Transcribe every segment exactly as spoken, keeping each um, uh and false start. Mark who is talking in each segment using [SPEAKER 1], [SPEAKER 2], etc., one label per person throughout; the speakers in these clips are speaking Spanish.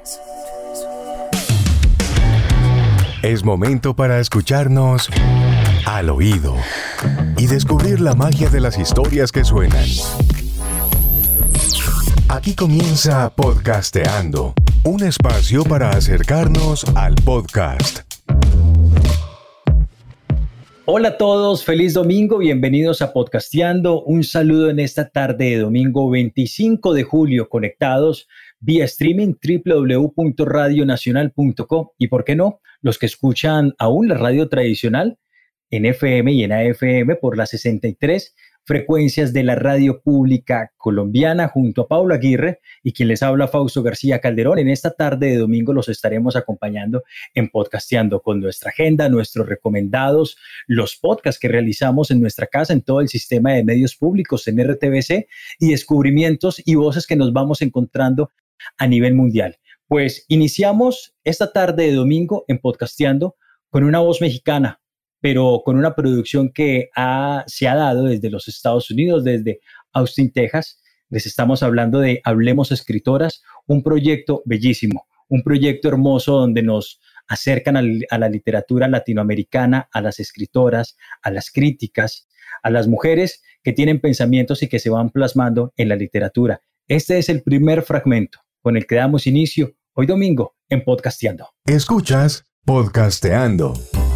[SPEAKER 1] Es momento para escucharnos al oído y descubrir la magia de las historias que suenan. Aquí comienza Podcasteando, un espacio para acercarnos al podcast.
[SPEAKER 2] Hola a todos, feliz domingo, bienvenidos a Podcasteando. Un saludo en esta tarde de domingo veinticinco de julio, conectados vía streaming doble u doble u doble u punto radio nacional punto com y, ¿por qué no?, los que escuchan aún la radio tradicional en F M y en A F M por las sesenta y tres frecuencias de la radio pública colombiana, junto a Paula Aguirre y quien les habla, Fausto García Calderón. En esta tarde de domingo los estaremos acompañando en Podcasteando con nuestra agenda, nuestros recomendados, los podcasts que realizamos en nuestra casa, en todo el sistema de medios públicos, en R T V C, y descubrimientos y voces que nos vamos encontrando a nivel mundial. Pues iniciamos esta tarde de domingo en Podcasteando con una voz mexicana, pero con una producción que ha, se ha dado desde los Estados Unidos, desde Austin, Texas. Les estamos hablando de Hablemos Escritoras, un proyecto bellísimo, un proyecto hermoso donde nos acercan a, a la literatura latinoamericana, a las escritoras, a las críticas, a las mujeres que tienen pensamientos y que se van plasmando en la literatura. Este es el primer fragmento con el que damos inicio hoy domingo en Podcasteando.
[SPEAKER 1] Escuchas Podcasteando.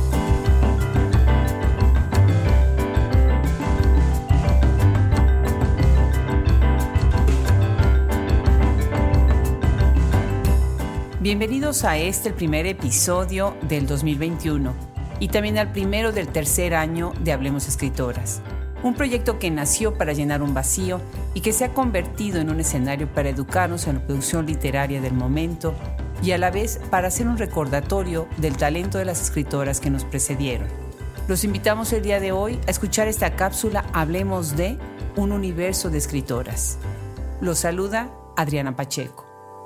[SPEAKER 3] Bienvenidos a este, el primer episodio del dos mil veintiuno y también al primero del tercer año de Hablemos Escritoras. Un proyecto que nació para llenar un vacío y que se ha convertido en un escenario para educarnos en la producción literaria del momento y a la vez para hacer un recordatorio del talento de las escritoras que nos precedieron. Los invitamos el día de hoy a escuchar esta cápsula Hablemos de un universo de escritoras. Los saluda Adriana Pacheco.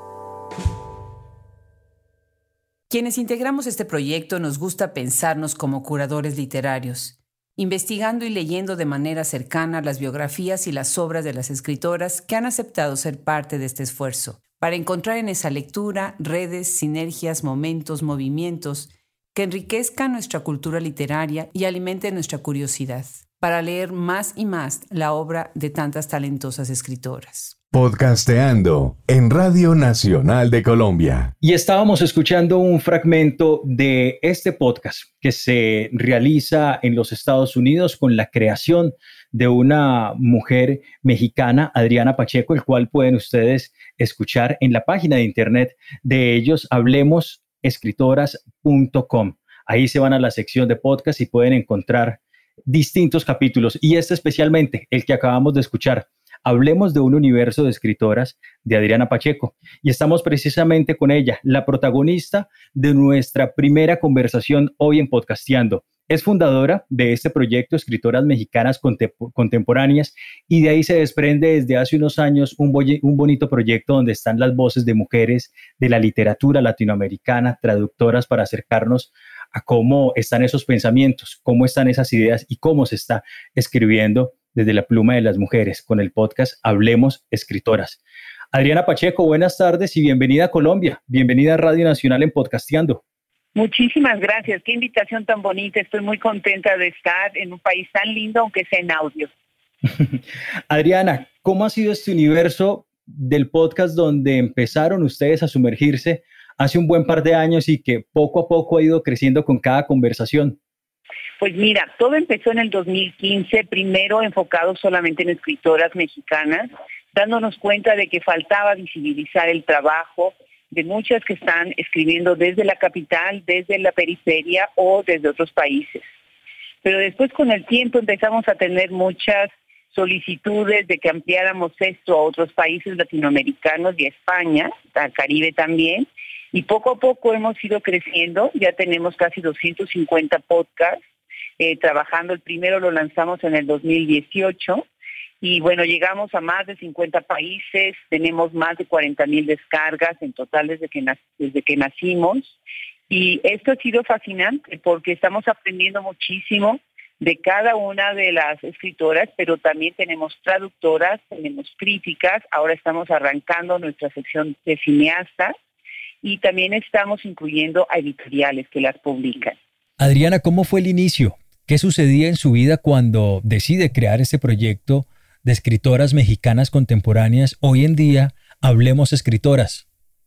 [SPEAKER 3] Quienes integramos este proyecto nos gusta pensarnos como curadores literarios, investigando y leyendo de manera cercana las biografías y las obras de las escritoras que han aceptado ser parte de este esfuerzo, para encontrar en esa lectura redes, sinergias, momentos, movimientos que enriquezcan nuestra cultura literaria y alimenten nuestra curiosidad, para leer más y más la obra de tantas talentosas escritoras.
[SPEAKER 1] Podcasteando en Radio Nacional de Colombia.
[SPEAKER 2] Y estábamos escuchando un fragmento de este podcast que se realiza en los Estados Unidos con la creación de una mujer mexicana, Adriana Pacheco, el cual pueden ustedes escuchar en la página de internet de ellos, hablemos escritoras punto com. Ahí se van a la sección de podcast y pueden encontrar distintos capítulos, y este especialmente, el que acabamos de escuchar, Hablemos de un universo de escritoras, de Adriana Pacheco, y estamos precisamente con ella, la protagonista de nuestra primera conversación hoy en Podcasteando. Es fundadora de este proyecto Escritoras Mexicanas Contep- Contemporáneas, y de ahí se desprende desde hace unos años un, boy- un bonito proyecto donde están las voces de mujeres de la literatura latinoamericana, traductoras, para acercarnos a cómo están esos pensamientos, cómo están esas ideas y cómo se está escribiendo desde la pluma de las mujeres con el podcast Hablemos Escritoras. Adriana Pacheco, buenas tardes y bienvenida a Colombia, bienvenida a Radio Nacional en Podcasteando.
[SPEAKER 4] Muchísimas gracias, qué invitación tan bonita, estoy muy contenta de estar en un país tan lindo, aunque sea en audio.
[SPEAKER 2] Adriana, ¿cómo ha sido este universo del podcast donde empezaron ustedes a sumergirse hace un buen par de años y que poco a poco ha ido creciendo con cada conversación?
[SPEAKER 4] Pues mira, todo empezó en el dos mil quince, primero enfocado solamente en escritoras mexicanas, dándonos cuenta de que faltaba visibilizar el trabajo de muchas que están escribiendo desde la capital, desde la periferia o desde otros países. Pero después, con el tiempo, empezamos a tener muchas solicitudes de que ampliáramos esto a otros países latinoamericanos y a España, al Caribe también, y poco a poco hemos ido creciendo. Ya tenemos casi doscientos cincuenta podcasts, eh, trabajando. El primero lo lanzamos en el dos mil dieciocho, y bueno, llegamos a más de cincuenta países, tenemos más de cuarenta mil descargas en total desde que, desde que nacimos, y esto ha sido fascinante porque estamos aprendiendo muchísimo de cada una de las escritoras, pero también tenemos traductoras, tenemos críticas, ahora estamos arrancando nuestra sección de cineastas, y también estamos incluyendo a editoriales que las publican.
[SPEAKER 2] Adriana, ¿cómo fue el inicio? ¿Qué sucedía en su vida cuando decide crear este proyecto de escritoras mexicanas contemporáneas? Hoy en día, Hablemos Escritoras.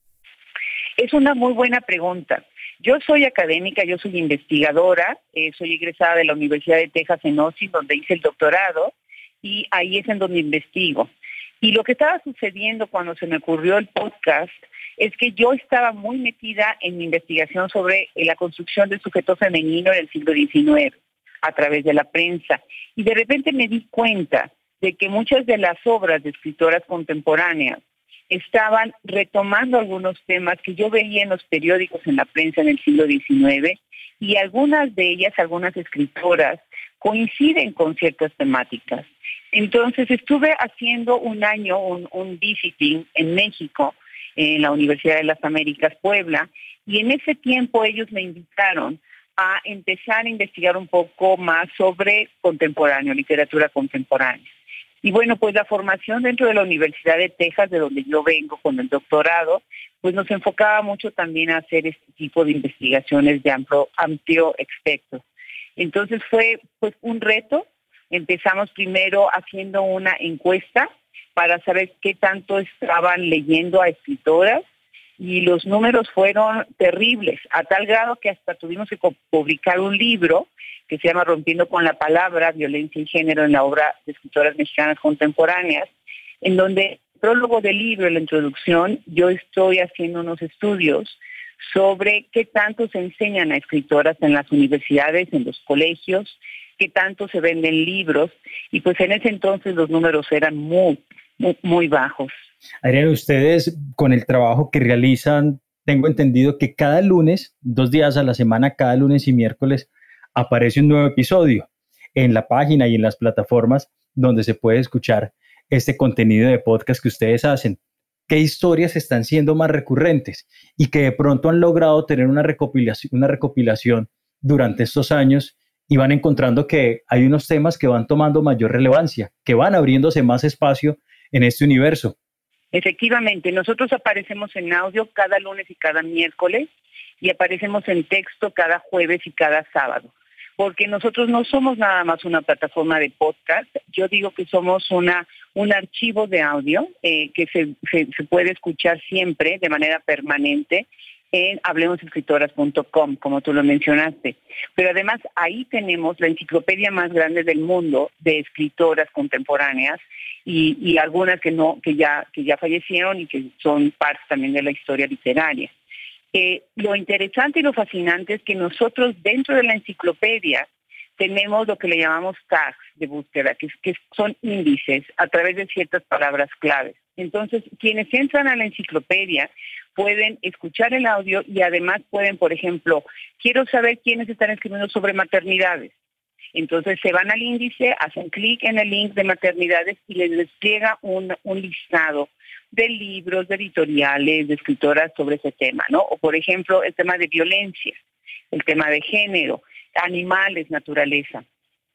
[SPEAKER 4] Es una muy buena pregunta. Yo soy académica, yo soy investigadora, eh, soy egresada de la Universidad de Texas en Austin, donde hice el doctorado, y ahí es en donde investigo. Y lo que estaba sucediendo cuando se me ocurrió el podcast es que yo estaba muy metida en mi investigación sobre la construcción del sujeto femenino en el siglo diecinueve a través de la prensa. Y de repente me di cuenta de que muchas de las obras de escritoras contemporáneas estaban retomando algunos temas que yo veía en los periódicos, en la prensa en el siglo diecinueve, y algunas de ellas, algunas escritoras, coinciden con ciertas temáticas. Entonces estuve haciendo un año, un, un visiting en México, en la Universidad de las Américas, Puebla, y en ese tiempo ellos me invitaron a empezar a investigar un poco más sobre contemporáneo, literatura contemporánea. Y bueno, pues la formación dentro de la Universidad de Texas, de donde yo vengo con el doctorado, pues nos enfocaba mucho también a hacer este tipo de investigaciones de amplio, amplio espectro. Entonces fue pues un reto. Empezamos primero haciendo una encuesta para saber qué tanto estaban leyendo a escritoras, y los números fueron terribles, a tal grado que hasta tuvimos que publicar un libro que se llama Rompiendo con la Palabra, Violencia y Género en la obra de escritoras mexicanas contemporáneas, en donde el prólogo del libro, en la introducción, yo estoy haciendo unos estudios sobre qué tanto se enseñan a escritoras en las universidades, en los colegios, qué tanto se venden libros, y pues en ese entonces los números eran muy, muy, muy bajos.
[SPEAKER 2] Adriana, ustedes con el trabajo que realizan, tengo entendido que cada lunes, dos días a la semana, cada lunes y miércoles, aparece un nuevo episodio en la página y en las plataformas donde se puede escuchar este contenido de podcast que ustedes hacen. ¿Qué historias están siendo más recurrentes y que de pronto han logrado tener una recopilación, una recopilación durante estos años y van encontrando que hay unos temas que van tomando mayor relevancia, que van abriéndose más espacio en este universo?
[SPEAKER 4] Efectivamente, nosotros aparecemos en audio cada lunes y cada miércoles, y aparecemos en texto cada jueves y cada sábado, porque nosotros no somos nada más una plataforma de podcast. Yo digo que somos una un archivo de audio eh, que se, se, se puede escuchar siempre de manera permanente en hablemos escritoras punto com, como tú lo mencionaste. Pero además ahí tenemos la enciclopedia más grande del mundo de escritoras contemporáneas, y, y algunas que no, que ya, que ya fallecieron y que son parte también de la historia literaria. Eh, lo interesante y lo fascinante es que nosotros dentro de la enciclopedia tenemos lo que le llamamos tags de búsqueda, que, que son índices a través de ciertas palabras claves. Entonces, quienes entran a la enciclopedia pueden escuchar el audio y además pueden, por ejemplo, quiero saber quiénes están escribiendo sobre maternidades. Entonces se van al índice, hacen clic en el link de maternidades y les despliega un, un listado de libros, de editoriales, de escritoras sobre ese tema, ¿no? O por ejemplo, el tema de violencia, el tema de género, animales, naturaleza.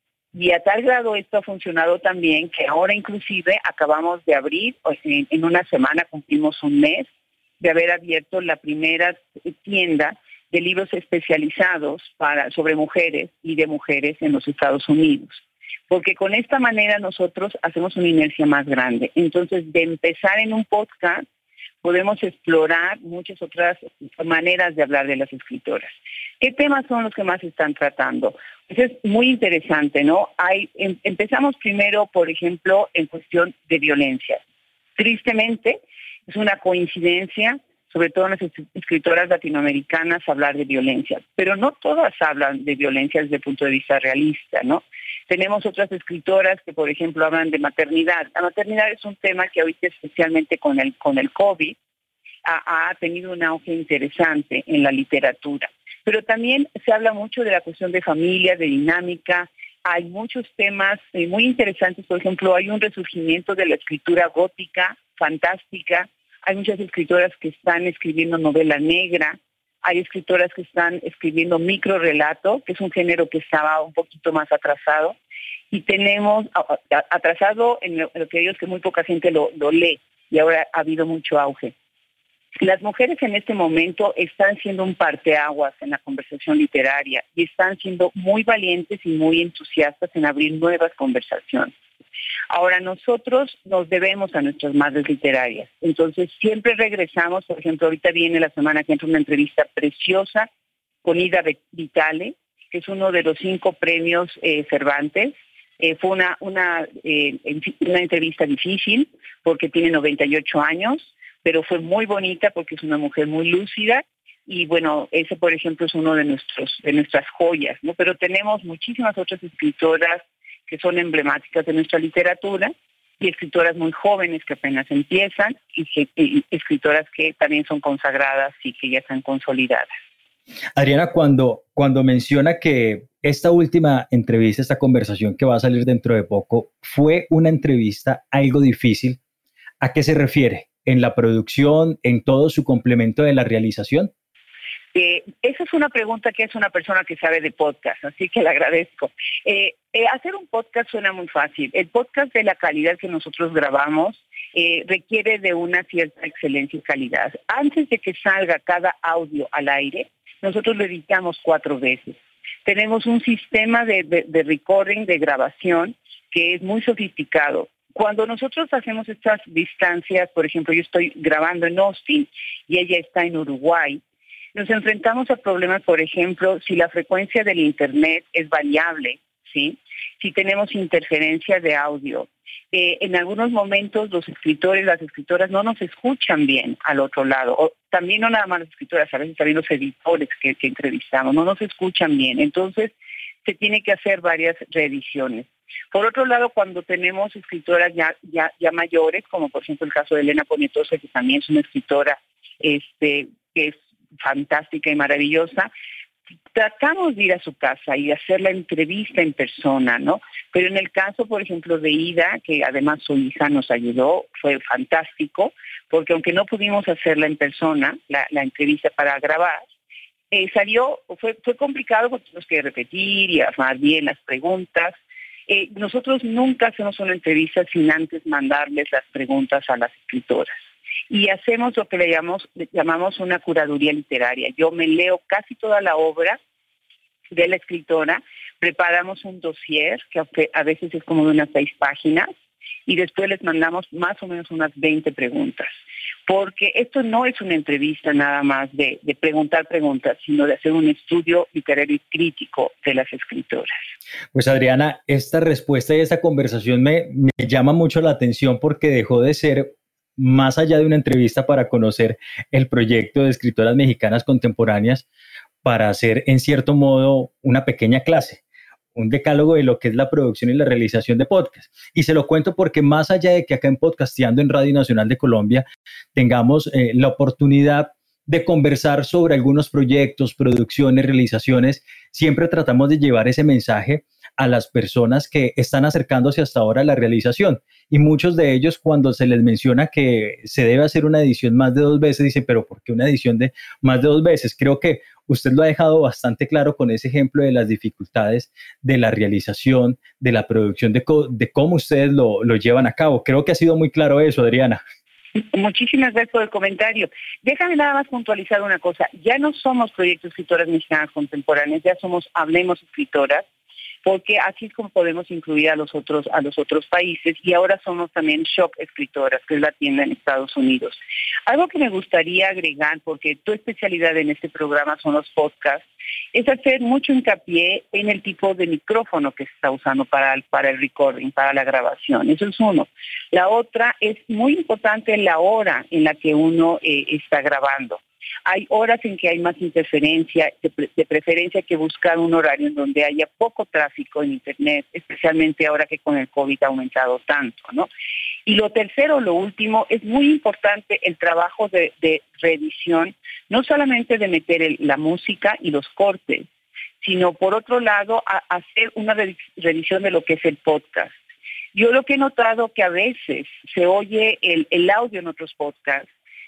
[SPEAKER 4] Y a tal grado esto ha funcionado también que ahora inclusive acabamos de abrir, en, en una semana cumplimos un mes de haber abierto la primera tienda de libros especializados para, sobre mujeres y de mujeres en los Estados Unidos. Porque con esta manera nosotros hacemos una inercia más grande. Entonces, de empezar en un podcast, podemos explorar muchas otras maneras de hablar de las escritoras. ¿Qué temas son los que más están tratando? Pues es muy interesante, ¿no? Hay, em, empezamos primero, por ejemplo, en cuestión de violencia. Tristemente, es una coincidencia, sobre todo en las escritoras latinoamericanas, hablar de violencia. Pero no todas hablan de violencia desde el punto de vista realista, ¿no? Tenemos otras escritoras que, por ejemplo, hablan de maternidad. La maternidad es un tema que ahorita, especialmente con el, con el COVID, ha, ha tenido un auge interesante en la literatura. Pero también se habla mucho de la cuestión de familia, de dinámica. Hay muchos temas eh, muy interesantes. Por ejemplo, hay un resurgimiento de la escritura gótica, fantástica. Hay muchas escritoras que están escribiendo novela negra. Hay escritoras que están escribiendo microrelato, que es un género que estaba un poquito más atrasado. Y tenemos atrasado en lo, en lo que ellos que muy poca gente lo, lo lee, y ahora ha habido mucho auge. Las mujeres en este momento están siendo un parteaguas en la conversación literaria y están siendo muy valientes y muy entusiastas en abrir nuevas conversaciones. Ahora, nosotros nos debemos a nuestras madres literarias, entonces siempre regresamos. Por ejemplo, ahorita viene la semana que entra una entrevista preciosa con Ida Vitale, que es uno de los cinco premios eh, Cervantes. Eh, fue una, una, eh, una entrevista difícil porque tiene noventa y ocho años, pero fue muy bonita porque es una mujer muy lúcida y bueno, ese por ejemplo es uno de nuestros de nuestras joyas, ¿no? Pero tenemos muchísimas otras escritoras que son emblemáticas de nuestra literatura y escritoras muy jóvenes que apenas empiezan y, y escritoras que también son consagradas y que ya están consolidadas.
[SPEAKER 2] Adriana, cuando, cuando menciona que esta última entrevista, esta conversación que va a salir dentro de poco, fue una entrevista algo difícil, ¿a qué se refiere? ¿En la producción, en todo su complemento de la realización?
[SPEAKER 4] Eh, esa es una pregunta que es una persona que sabe de podcast, así que le agradezco. Eh, eh, hacer un podcast suena muy fácil. El podcast de la calidad que nosotros grabamos eh, requiere de una cierta excelencia y calidad. Antes de que salga cada audio al aire, nosotros lo editamos cuatro veces. Tenemos un sistema de, de, de recording, de grabación, que es muy sofisticado. Cuando nosotros hacemos estas distancias, por ejemplo, yo estoy grabando en Austin y ella está en Uruguay, nos enfrentamos a problemas, por ejemplo, si la frecuencia del Internet es variable, ¿sí? Si tenemos interferencia de audio. Eh, en algunos momentos los escritores, las escritoras no nos escuchan bien al otro lado. O también no nada más las escritoras, a veces también los editores que, que entrevistamos, no nos escuchan bien. Entonces se tiene que hacer varias reediciones. Por otro lado, cuando tenemos escritoras ya, ya, ya mayores, como por ejemplo el caso de Elena Poniatowska, que también es una escritora este, que es fantástica y maravillosa, tratamos de ir a su casa y hacer la entrevista en persona, ¿no? Pero en el caso, por ejemplo, de Ida, que además su hija nos ayudó, fue fantástico, porque aunque no pudimos hacerla en persona, la, la entrevista para grabar, eh, salió, fue, fue complicado porque tuvimos que repetir y armar bien las preguntas. Eh, nosotros nunca hacemos una entrevista sin antes mandarles las preguntas a las escritoras. Y hacemos lo que le llamamos, le llamamos una curaduría literaria. Yo me leo casi toda la obra de la escritora, preparamos un dossier, que a veces es como de unas seis páginas, y después les mandamos más o menos unas veinte preguntas. Porque esto no es una entrevista nada más de, de preguntar preguntas, sino de hacer un estudio literario y crítico de las escritoras.
[SPEAKER 2] Pues Adriana, esta respuesta y esta conversación me, me llama mucho la atención porque dejó de ser más allá de una entrevista para conocer el proyecto de escritoras mexicanas contemporáneas, para hacer en cierto modo una pequeña clase, un decálogo de lo que es la producción y la realización de podcast. Y se lo cuento porque más allá de que acá en Podcasteando en Radio Nacional de Colombia tengamos eh, la oportunidad de conversar sobre algunos proyectos, producciones, realizaciones, siempre tratamos de llevar ese mensaje a las personas que están acercándose hasta ahora a la realización. Y muchos de ellos, cuando se les menciona que se debe hacer una edición más de dos veces, dicen, pero ¿por qué una edición de más de dos veces? Creo que usted lo ha dejado bastante claro con ese ejemplo de las dificultades de la realización, de la producción, de, co- de cómo ustedes lo, lo llevan a cabo. Creo que ha sido muy claro eso, Adriana.
[SPEAKER 4] Muchísimas gracias por el comentario. Déjame nada más puntualizar una cosa. Ya no somos Proyecto Escritoras Mexicanas Contemporáneas, ya somos Hablemos Escritoras, porque así es como podemos incluir a los otros a los otros países, y ahora somos también Shop Escritoras, que es la tienda en Estados Unidos. Algo que me gustaría agregar, porque tu especialidad en este programa son los podcasts, es hacer mucho hincapié en el tipo de micrófono que se está usando para el, para el recording, para la grabación. Eso es uno. La otra es muy importante la hora en la que uno eh, está grabando. Hay horas en que hay más interferencia, de, pre- de preferencia que buscar un horario en donde haya poco tráfico en Internet, especialmente ahora que con el COVID ha aumentado tanto, ¿no? Y lo tercero, lo último, es muy importante el trabajo de, de reedición, no solamente de meter el, la música y los cortes, sino por otro lado a, a hacer una re- reedición de lo que es el podcast. Yo lo que he notado que a veces se oye el, el audio en otros podcasts,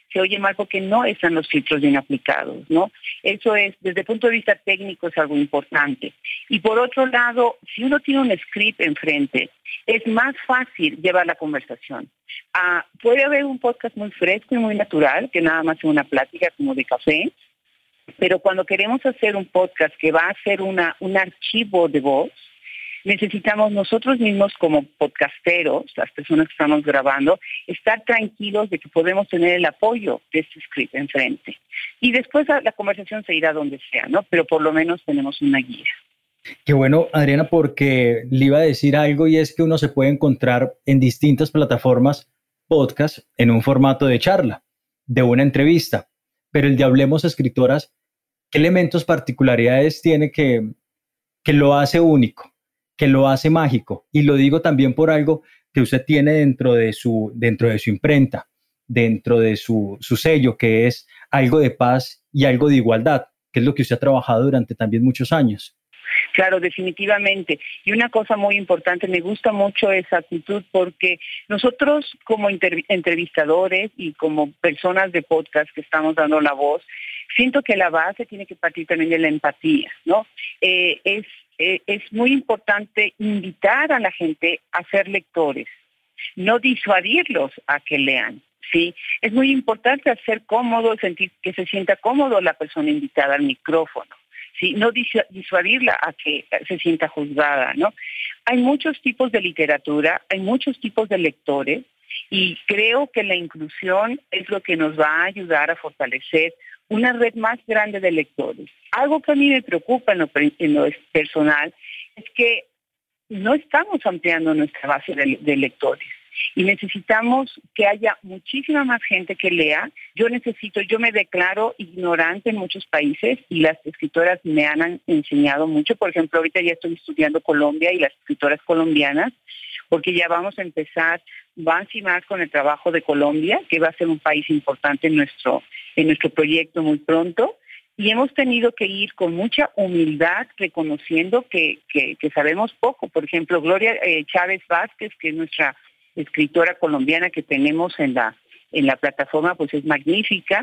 [SPEAKER 4] se oye mal porque no están los filtros bien aplicados, ¿no? Eso es, desde el punto de vista técnico, es algo importante. Y por otro lado, si uno tiene un script enfrente, es más fácil llevar la conversación. Ah, puede haber un podcast muy fresco y muy natural, que nada más es una plática como de café, pero cuando queremos hacer un podcast que va a ser una, un archivo de voz, necesitamos nosotros mismos como podcasteros, las personas que estamos grabando, estar tranquilos de que podemos tener el apoyo de este script enfrente. Y después la conversación se irá donde sea, ¿no? Pero por lo menos tenemos una guía.
[SPEAKER 2] Qué bueno, Adriana, porque le iba a decir algo y es que uno se puede encontrar en distintas plataformas podcast en un formato de charla, de una entrevista, pero el de Hablemos Escritoras, ¿qué elementos, particularidades tiene que, que lo hace único, que lo hace mágico? Y lo digo también por algo que usted tiene dentro de su, dentro de su imprenta, dentro de su, su sello, que es algo de paz y algo de igualdad, que es lo que usted ha trabajado durante también muchos años.
[SPEAKER 4] Claro, definitivamente. Y una cosa muy importante, me gusta mucho esa actitud porque nosotros como entrevistadores y como personas de podcast que estamos dando la voz, siento que la base tiene que partir también de la empatía, ¿no? Eh, es, eh, es muy importante invitar a la gente a ser lectores, no disuadirlos a que lean, ¿sí? Es muy importante hacer cómodo, sentir que se sienta cómodo la persona invitada al micrófono. Sí, no disuadirla a que se sienta juzgada, ¿no? Hay muchos tipos de literatura, hay muchos tipos de lectores y creo que la inclusión es lo que nos va a ayudar a fortalecer una red más grande de lectores. Algo que a mí me preocupa en lo, en lo personal es que no estamos ampliando nuestra base de, de lectores. Y necesitamos que haya muchísima más gente que lea. Yo necesito, yo me declaro ignorante en muchos países y las escritoras me han enseñado mucho. Por ejemplo, ahorita ya estoy estudiando Colombia y las escritoras colombianas, porque ya vamos a empezar más y más con el trabajo de Colombia, que va a ser un país importante en nuestro, en nuestro proyecto muy pronto. Y hemos tenido que ir con mucha humildad reconociendo que, que, que sabemos poco. Por ejemplo, Gloria eh, Chávez Vázquez, que es nuestra escritora colombiana que tenemos en la en la plataforma, pues es magnífica.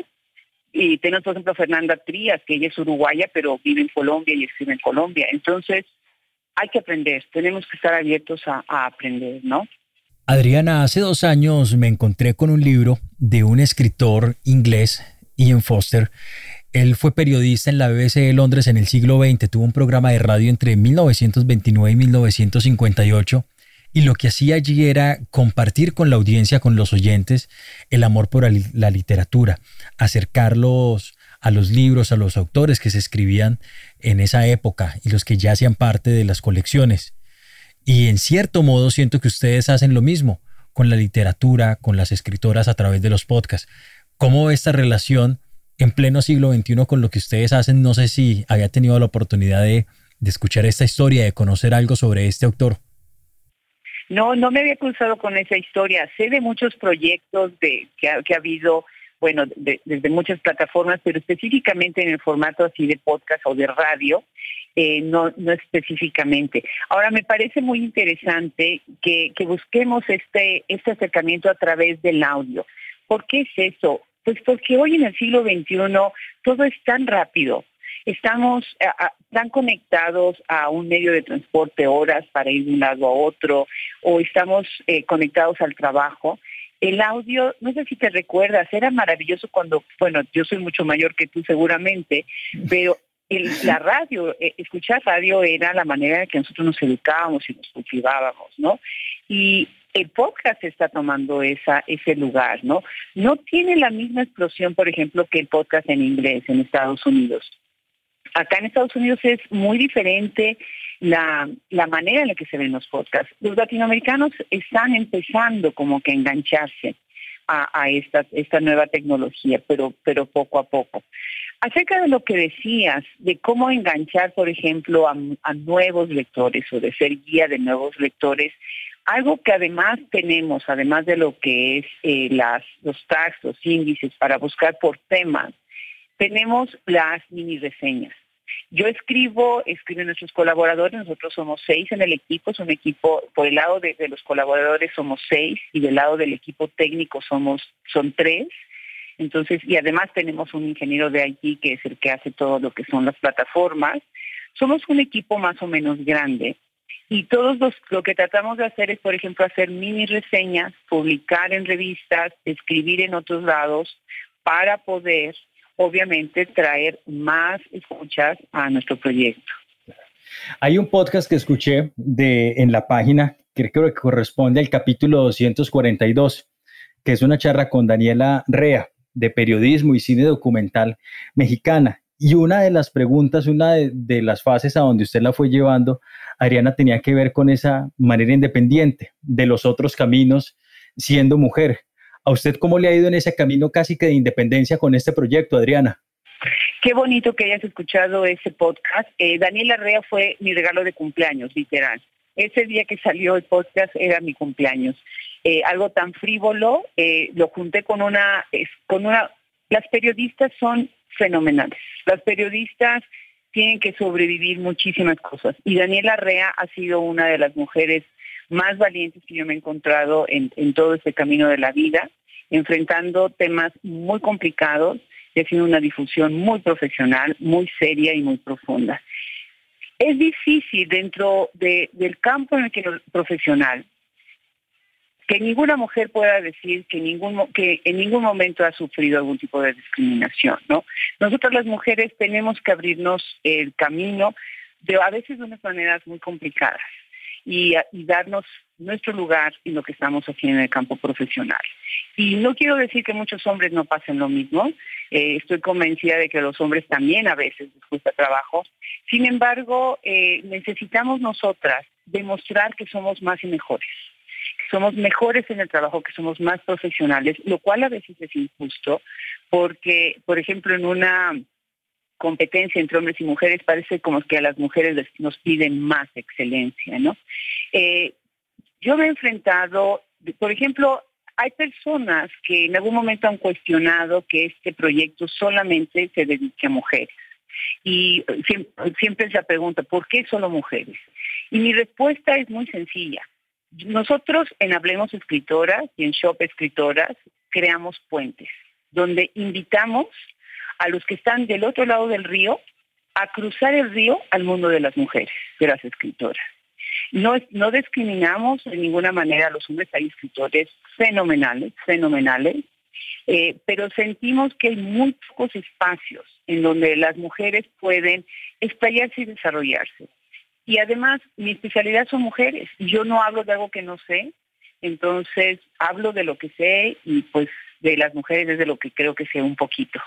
[SPEAKER 4] Y tenemos, por ejemplo, Fernanda Trías, que ella es uruguaya, pero vive en Colombia y escribe en Colombia. Entonces, hay que aprender, tenemos que estar abiertos a, a aprender, ¿no?
[SPEAKER 2] Adriana, hace dos años me encontré con un libro de un escritor inglés, Ian Foster. Él fue periodista en la B B C de Londres en el siglo veinte, tuvo un programa de radio entre mil novecientos veintinueve y mil novecientos cincuenta y ocho. Y lo que hacía allí era compartir con la audiencia, con los oyentes, el amor por la literatura, acercarlos a los libros, a los autores que se escribían en esa época y los que ya hacían parte de las colecciones. Y en cierto modo siento que ustedes hacen lo mismo con la literatura, con las escritoras a través de los podcasts. ¿Cómo ve esta relación en pleno siglo veintiuno con lo que ustedes hacen? No sé si había tenido la oportunidad de, de escuchar esta historia, de conocer algo sobre este autor.
[SPEAKER 4] No, no me había cruzado con esa historia. Sé de muchos proyectos de que ha, que ha habido, bueno, de, desde muchas plataformas, pero específicamente en el formato así de podcast o de radio, eh, no, no específicamente. Ahora, me parece muy interesante que, que busquemos este, este acercamiento a través del audio. ¿Por qué es eso? Pues porque hoy en el siglo veintiuno todo es tan rápido. Estamos a, a, tan conectados a un medio de transporte horas para ir de un lado a otro, o estamos eh, conectados al trabajo. El audio, no sé si te recuerdas, era maravilloso cuando, bueno, yo soy mucho mayor que tú seguramente, pero el, la radio, eh, escuchar radio era la manera en que nosotros nos educábamos y nos cultivábamos, ¿no? Y el podcast está tomando esa ese lugar, ¿no? No tiene la misma explosión, por ejemplo, que el podcast en inglés en Estados Unidos. Acá en Estados Unidos es muy diferente la, la manera en la que se ven los podcasts. Los latinoamericanos están empezando como que a engancharse a, a esta, esta nueva tecnología, pero, pero poco a poco. Acerca de lo que decías, de cómo enganchar, por ejemplo, a, a nuevos lectores o de ser guía de nuevos lectores, algo que además tenemos, además de lo que es eh, las, los tags, los índices para buscar por temas, tenemos las mini reseñas. Yo escribo, escriben nuestros colaboradores, nosotros somos seis en el equipo, es un equipo, por el lado de, de los colaboradores somos seis y del lado del equipo técnico somos son tres. Entonces, y además tenemos un ingeniero de I T que es el que hace todo lo que son las plataformas. Somos un equipo más o menos grande y todos los, lo que tratamos de hacer es, por ejemplo, hacer mini reseñas, publicar en revistas, escribir en otros lados para poder, obviamente, traer más escuchas a nuestro proyecto.
[SPEAKER 2] Hay un podcast que escuché de, en la página que creo que corresponde al capítulo doscientos cuarenta y dos, que es una charla con Daniela Rea, de periodismo y cine documental mexicana. Y una de las preguntas, una de, de las fases a donde usted la fue llevando, Adriana, tenía que ver con esa manera independiente de los otros caminos siendo mujer. ¿A usted cómo le ha ido en ese camino casi que de independencia con este proyecto, Adriana?
[SPEAKER 4] Qué bonito que hayas escuchado ese podcast. Eh, Daniela Rea fue mi regalo de cumpleaños, literal. Ese día que salió el podcast era mi cumpleaños. Eh, algo tan frívolo, eh, lo junté con una, es, con una... Las periodistas son fenomenales. Las periodistas tienen que sobrevivir muchísimas cosas. Y Daniela Rea ha sido una de las mujeres más valientes que yo me he encontrado en, en todo este camino de la vida, enfrentando temas muy complicados y haciendo una difusión muy profesional, muy seria y muy profunda. Es difícil dentro de, del campo en el que profesional que ninguna mujer pueda decir que, ningún, que en ningún momento ha sufrido algún tipo de discriminación, ¿no? Nosotras las mujeres tenemos que abrirnos el camino de a veces de unas maneras muy complicadas y, y darnos nuestro lugar en lo que estamos haciendo en el campo profesional. Y no quiero decir que muchos hombres no pasen lo mismo, eh, estoy convencida de que a los hombres también a veces les cuesta trabajo. Sin embargo, eh, necesitamos nosotras demostrar que somos más y mejores. Somos mejores en el trabajo, que somos más profesionales, lo cual a veces es injusto, porque, por ejemplo, en una competencia entre hombres y mujeres parece como que a las mujeres les, nos piden más excelencia, ¿no? Eh, yo me he enfrentado, por ejemplo, hay personas que en algún momento han cuestionado que este proyecto solamente se dedique a mujeres. Y siempre, siempre se pregunta, ¿por qué solo mujeres? Y mi respuesta es muy sencilla. Nosotros en Hablemos Escritoras y en Shop Escritoras creamos puentes, donde invitamos a los que están del otro lado del río a cruzar el río al mundo de las mujeres, de las escritoras. No, no discriminamos de ninguna manera a los hombres, hay escritores fenomenales, fenomenales, eh, pero sentimos que hay muy pocos espacios en donde las mujeres pueden explayarse y desarrollarse. Y además, mi especialidad son mujeres. Yo no hablo de algo que no sé, entonces hablo de lo que sé y pues de las mujeres es de lo que creo que sé un poquito.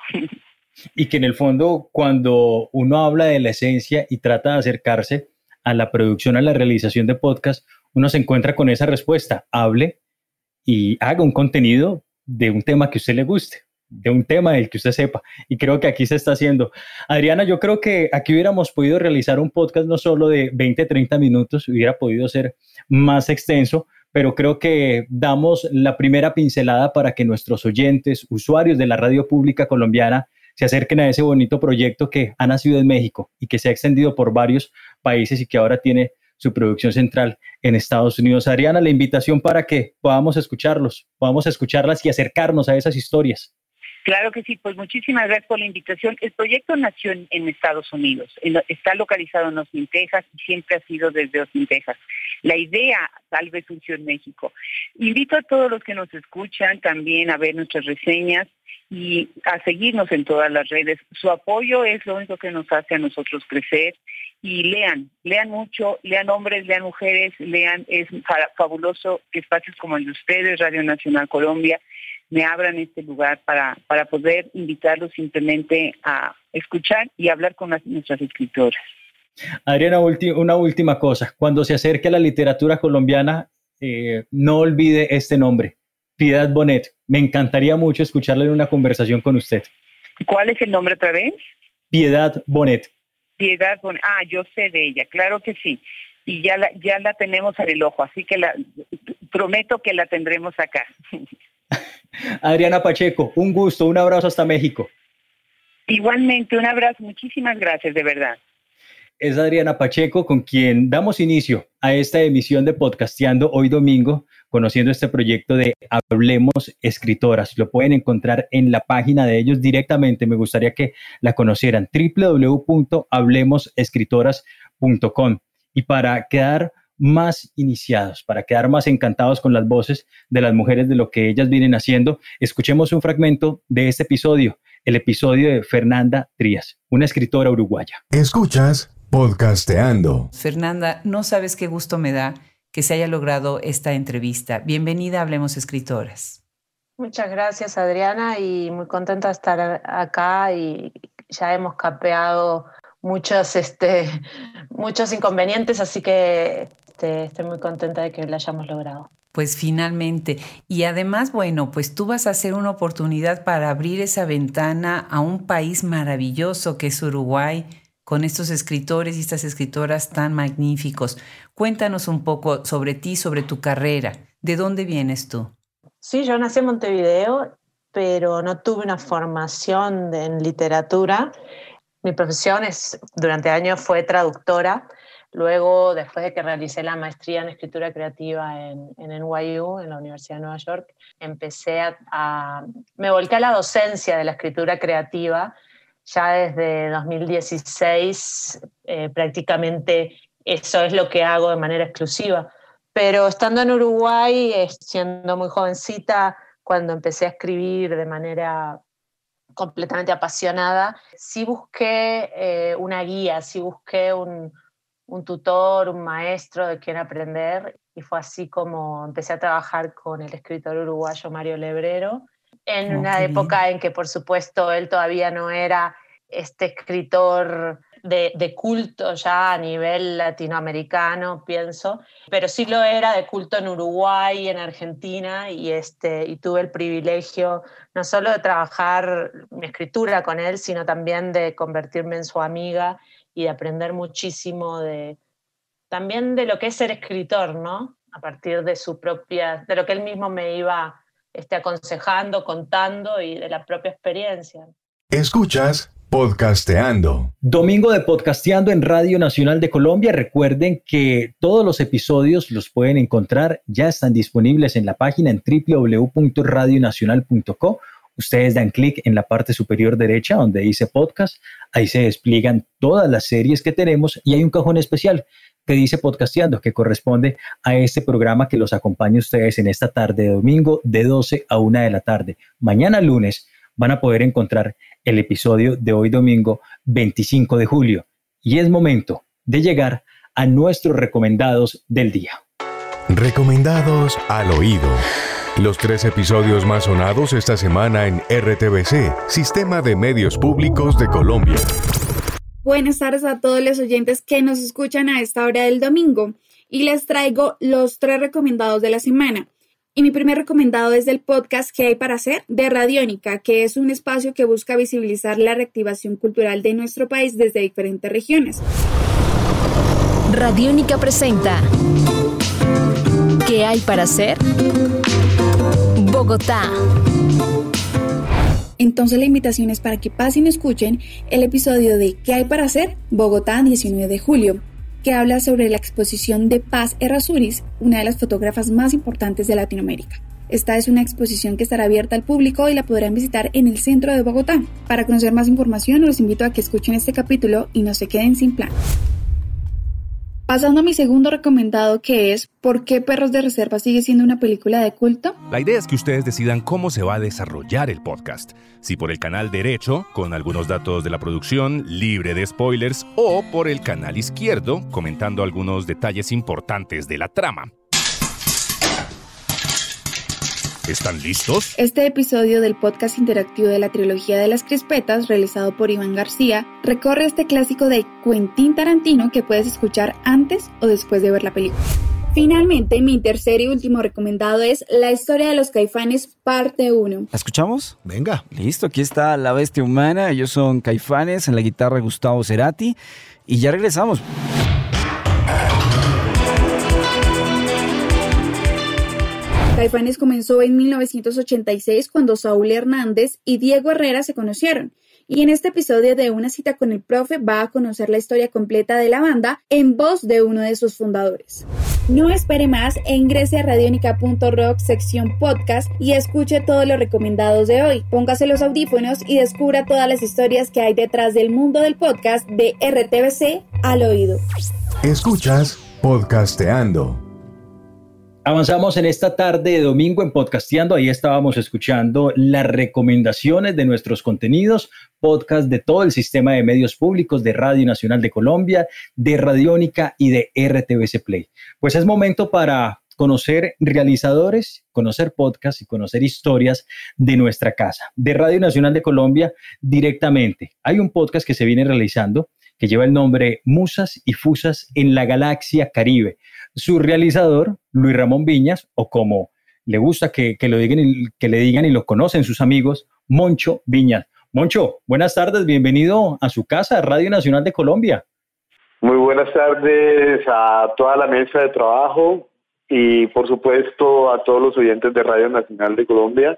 [SPEAKER 2] Y que en el fondo, cuando uno habla de la esencia y trata de acercarse a la producción, a la realización de podcast, uno se encuentra con esa respuesta. Hable y haga un contenido de un tema que a usted le guste, de un tema del que usted sepa, y creo que aquí se está haciendo. Adriana, yo creo que aquí hubiéramos podido realizar un podcast no solo de veinte, treinta minutos, hubiera podido ser más extenso, pero creo que damos la primera pincelada para que nuestros oyentes, usuarios de la radio pública colombiana, se acerquen a ese bonito proyecto que ha nacido en México y que se ha extendido por varios países y que ahora tiene su producción central en Estados Unidos. Adriana, la invitación para que podamos escucharlos, podamos escucharlas y acercarnos a esas historias.
[SPEAKER 4] Claro que sí, pues muchísimas gracias por la invitación. El proyecto nació en, en Estados Unidos, en, está localizado en Austin, Texas, y siempre ha sido desde Austin, Texas. La idea tal vez surgió en México. Invito a todos los que nos escuchan también a ver nuestras reseñas y a seguirnos en todas las redes. Su apoyo es lo único que nos hace a nosotros crecer. Y lean, lean mucho, lean hombres, lean mujeres, lean, es fabuloso que espacios como el de ustedes, Radio Nacional Colombia, me abran este lugar para, para poder invitarlos simplemente a escuchar y hablar con las, nuestras escritoras.
[SPEAKER 2] Adriana, una última cosa. Cuando se acerque a la literatura colombiana, eh, no olvide este nombre, Piedad Bonet. Me encantaría mucho escucharla en una conversación con usted.
[SPEAKER 4] ¿Cuál es el nombre otra vez?
[SPEAKER 2] Piedad Bonet.
[SPEAKER 4] Piedad Bonet. Ah, yo sé de ella, claro que sí. Y ya la, ya la tenemos en el ojo, así que la, prometo que la tendremos acá.
[SPEAKER 2] Adriana Pacheco, un gusto, un abrazo hasta México.
[SPEAKER 4] Igualmente, un abrazo, muchísimas gracias, de verdad.
[SPEAKER 2] es Adriana Pacheco, con quien damos inicio a esta emisión de Podcasteando hoy domingo, conociendo este proyecto de Hablemos Escritoras. Lo pueden encontrar en la página de ellos directamente. Me gustaría que la conocieran, doble u doble u doble u punto hablemos escritoras punto com. Y para quedar más iniciados, para quedar más encantados con las voces de las mujeres, de lo que ellas vienen haciendo, escuchemos un fragmento de este episodio, el episodio de Fernanda Trías, una escritora uruguaya.
[SPEAKER 1] Escuchas Podcasteando.
[SPEAKER 3] Fernanda, no sabes qué gusto me da que se haya logrado esta entrevista. Bienvenida a Hablemos Escritoras.
[SPEAKER 5] Muchas gracias, Adriana, y muy contenta de estar acá, y ya hemos capeado muchos, este, muchos inconvenientes, así que este, estoy muy contenta de que lo hayamos logrado.
[SPEAKER 3] Pues finalmente. Y además, bueno, pues tú vas a hacer una oportunidad para abrir esa ventana a un país maravilloso que es Uruguay, con estos escritores y estas escritoras tan magníficos. Cuéntanos un poco sobre ti, sobre tu carrera. ¿De dónde vienes tú?
[SPEAKER 5] Sí, yo nací en Montevideo, pero no tuve una formación de, en literatura. Mi profesión es, durante años fue traductora. Luego, después de que realicé la maestría en escritura creativa en, en N Y U, en la Universidad de Nueva York, empecé a, a... me volqué a la docencia de la escritura creativa. Ya desde dos mil dieciséis eh, prácticamente eso es lo que hago de manera exclusiva. Pero estando en Uruguay, eh, siendo muy jovencita, cuando empecé a escribir de manera completamente apasionada, sí busqué eh, una guía, sí busqué un, un tutor, un maestro de quien aprender, y fue así como empecé a trabajar con el escritor uruguayo Mario Lebrero, en oh, una época bien. En que, por supuesto, él todavía no era este escritor de, de culto ya a nivel latinoamericano, pienso, pero sí lo era de culto en Uruguay y en Argentina, y, este, y tuve el privilegio no solo de trabajar mi escritura con él, sino también de convertirme en su amiga y de aprender muchísimo de, también de lo que es ser escritor, ¿no? A partir de su propia, de lo que él mismo me iba este, aconsejando, contando, y de la propia experiencia.
[SPEAKER 1] Escuchas Podcasteando.
[SPEAKER 2] Domingo de Podcasteando en Radio Nacional de Colombia. Recuerden que todos los episodios los pueden encontrar, ya están disponibles en la página en doble u doble u doble u punto radio nacional punto co. Ustedes dan clic en la parte superior derecha donde dice podcast, ahí se despliegan todas las series que tenemos, y hay un cajón especial que dice Podcasteando, que corresponde a este programa que los acompaña a ustedes en esta tarde de domingo de doce a una de la tarde. Mañana lunes van a poder encontrar el episodio de hoy domingo veinticinco de julio, y es momento de llegar a nuestros recomendados del día.
[SPEAKER 1] Recomendados al oído. Los tres episodios más sonados esta semana en R T V C, Sistema de Medios Públicos de Colombia.
[SPEAKER 6] Buenas tardes a todos los oyentes que nos escuchan a esta hora del domingo, y les traigo los tres recomendados de la semana. Y mi primer recomendado es del podcast ¿Qué hay para hacer? De Radiónica, que es un espacio que busca visibilizar la reactivación cultural de nuestro país desde diferentes regiones.
[SPEAKER 7] Radiónica presenta ¿Qué hay para hacer? Bogotá.
[SPEAKER 6] Entonces la invitación es para que pasen y escuchen el episodio de ¿Qué hay para hacer? Bogotá, diecinueve de julio. Que habla sobre la exposición de Paz Errázuriz, una de las fotógrafas más importantes de Latinoamérica. Esta es una exposición que estará abierta al público y la podrán visitar en el centro de Bogotá. Para conocer más información, los invito a que escuchen este capítulo y no se queden sin plan. Pasando a mi segundo recomendado, que es ¿Por qué Perros de Reserva sigue siendo una película de culto?
[SPEAKER 8] La idea es que ustedes decidan cómo se va a desarrollar el podcast. Si por el canal derecho, con algunos datos de la producción, libre de spoilers, o por el canal izquierdo, comentando algunos detalles importantes de la trama. ¿Están listos?
[SPEAKER 6] Este episodio del podcast interactivo de la trilogía de las crispetas, realizado por Iván García, recorre este clásico de Quentin Tarantino que puedes escuchar antes o después de ver la película. Finalmente, mi tercer y último recomendado es La historia de los Caifanes, parte uno.
[SPEAKER 9] ¿La escuchamos?
[SPEAKER 10] Venga.
[SPEAKER 9] Listo, aquí está La Bestia Humana. Ellos son Caifanes, en la guitarra Gustavo Cerati. Y ya regresamos.
[SPEAKER 6] Caifanes comenzó en mil novecientos ochenta y seis cuando Saúl Hernández y Diego Herrera se conocieron Y en este episodio de Una cita con el profe va a conocer la historia completa de la banda en voz de uno de sus fundadores. No espere más e ingrese a radionica punto rock sección podcast y escuche todos los recomendados de hoy. Póngase los audífonos y descubra todas las historias que hay detrás del mundo del podcast de R T V C al oído.
[SPEAKER 1] Escuchas Podcasteando.
[SPEAKER 2] Avanzamos en esta tarde de domingo en Podcasteando. Ahí estábamos escuchando las recomendaciones de nuestros contenidos, podcast de todo el sistema de medios públicos de Radio Nacional de Colombia, de Radiónica y de R T V C Play. Pues es momento para conocer realizadores, conocer podcasts y conocer historias de nuestra casa, de Radio Nacional de Colombia directamente. Hay un podcast que se viene realizando que lleva el nombre Musas y Fusas en la Galaxia Caribe. Su realizador, Luis Ramón Viñas, o como le gusta que, que, lo digan y, que le digan y lo conocen sus amigos, Moncho Viñas. Moncho, buenas tardes, bienvenido a su casa, Radio Nacional de Colombia.
[SPEAKER 10] Muy buenas tardes a toda la mesa de trabajo y por supuesto a todos los oyentes de Radio Nacional de Colombia,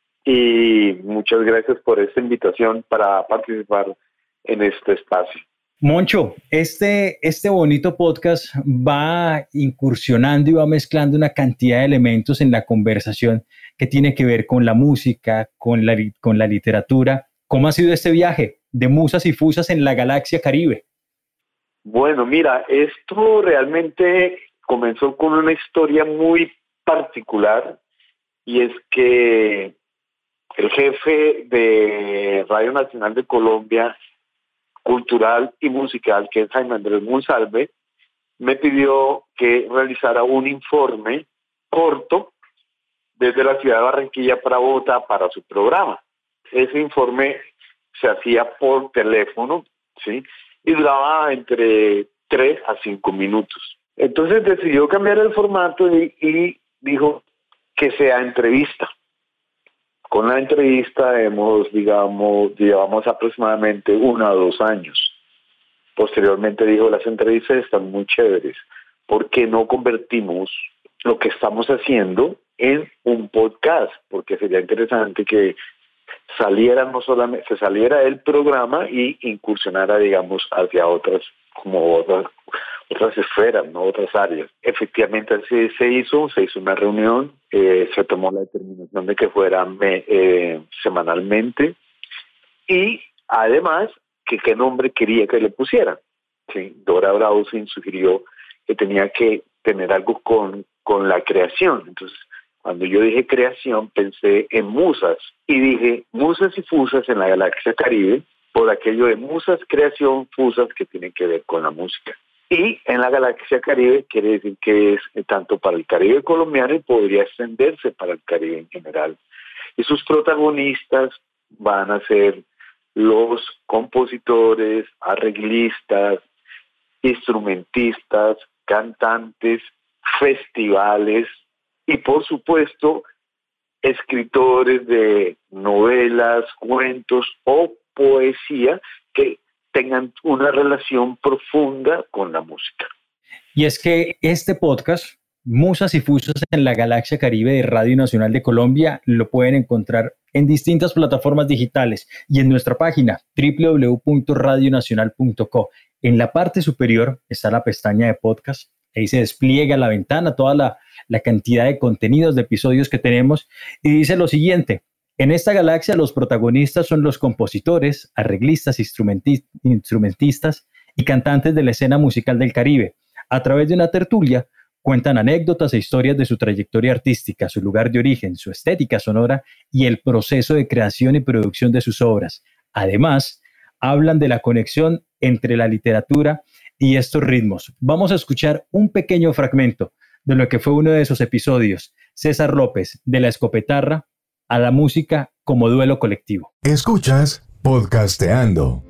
[SPEAKER 10] y muchas gracias por esta invitación para participar en este espacio.
[SPEAKER 2] Moncho, este, este bonito podcast va incursionando y va mezclando una cantidad de elementos en la conversación que tiene que ver con la música, con la, con la literatura. ¿Cómo ha sido este viaje de Musas y Fusas en la Galaxia Caribe?
[SPEAKER 10] Bueno, mira, esto realmente comenzó con una historia muy particular, y es que el jefe de Radio Nacional de Colombia, cultural y musical, que es Jaime Andrés Monsalve, me pidió que realizara un informe corto desde la ciudad de Barranquilla para Bogotá para su programa. Ese informe se hacía por teléfono, ¿sí? Y duraba entre tres a cinco minutos. Entonces decidió cambiar el formato y, y dijo que sea entrevista. Con la entrevista hemos, digamos, llevamos aproximadamente uno o dos años. Posteriormente dijo, las entrevistas están muy chéveres. ¿Por qué no convertimos lo que estamos haciendo en un podcast? Porque sería interesante que saliera no solamente, se saliera del programa y incursionara, digamos, hacia otras, como otras, otras esferas, no otras áreas. Efectivamente así se hizo, se hizo una reunión, eh, se tomó la determinación de que fuera me, eh, semanalmente, y además que qué nombre quería que le pusieran. ¿Sí? Dora Brausin sugirió que tenía que tener algo con, con la creación. Entonces, cuando yo dije creación, pensé en musas, y dije musas y fusas en la Galaxia Caribe, por aquello de musas, creación, fusas, que tienen que ver con la música. Y en la Galaxia Caribe quiere decir que es tanto para el Caribe colombiano y podría extenderse para el Caribe en general. Y sus protagonistas van a ser los compositores, arreglistas, instrumentistas, cantantes, festivales y por supuesto escritores de novelas, cuentos o poesía que tengan una relación profunda con la música.
[SPEAKER 2] Y es que este podcast, Musas y Fusas en la Galaxia Caribe de Radio Nacional de Colombia, lo pueden encontrar en distintas plataformas digitales y en nuestra página doble u doble u doble u punto radio nacional punto co. En la parte superior está la pestaña de podcast. Ahí se despliega la ventana, toda la, la cantidad de contenidos, de episodios que tenemos, y dice lo siguiente: en esta galaxia los protagonistas son los compositores, arreglistas, instrumenti- instrumentistas y cantantes de la escena musical del Caribe. A través de una tertulia cuentan anécdotas e historias de su trayectoria artística, su lugar de origen, su estética sonora y el proceso de creación y producción de sus obras. Además, hablan de la conexión entre la literatura y estos ritmos. Vamos a escuchar un pequeño fragmento de lo que fue uno de esos episodios. César López, de La Escopetarra a la música como duelo colectivo.
[SPEAKER 1] Escuchas Podcasteando.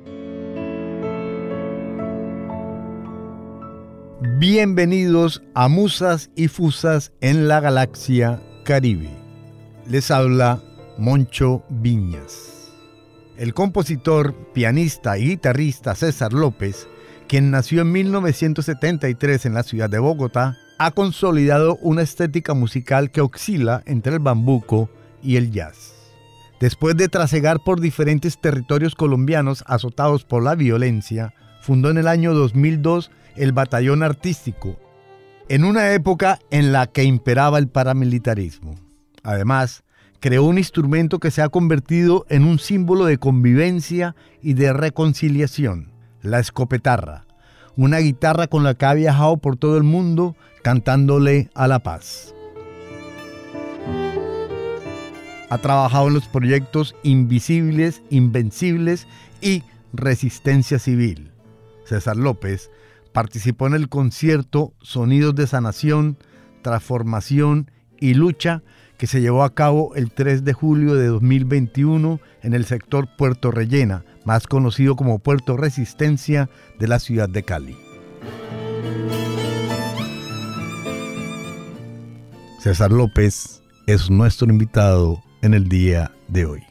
[SPEAKER 11] Bienvenidos a Musas y Fusas en la Galaxia Caribe. Les habla Moncho Viñas. El compositor, pianista y guitarrista César López, quien nació en mil novecientos setenta y tres en la ciudad de Bogotá, ha consolidado una estética musical que oscila entre el bambuco y el jazz. Después de trasegar por diferentes territorios colombianos azotados por la violencia, fundó en el año dos mil dos el Batallón Artístico, en una época en la que imperaba el paramilitarismo. Además, creó un instrumento que se ha convertido en un símbolo de convivencia y de reconciliación, la escopetarra, una guitarra con la que ha viajado por todo el mundo cantándole a la paz. Ha trabajado en los proyectos Invisibles, Invencibles y Resistencia Civil. César López participó en el concierto Sonidos de Sanación, Transformación y Lucha que se llevó a cabo el tres de julio de dos mil veintiuno en el sector Puerto Rellena, más conocido como Puerto Resistencia de la ciudad de Cali. César López es nuestro invitado en el día de hoy.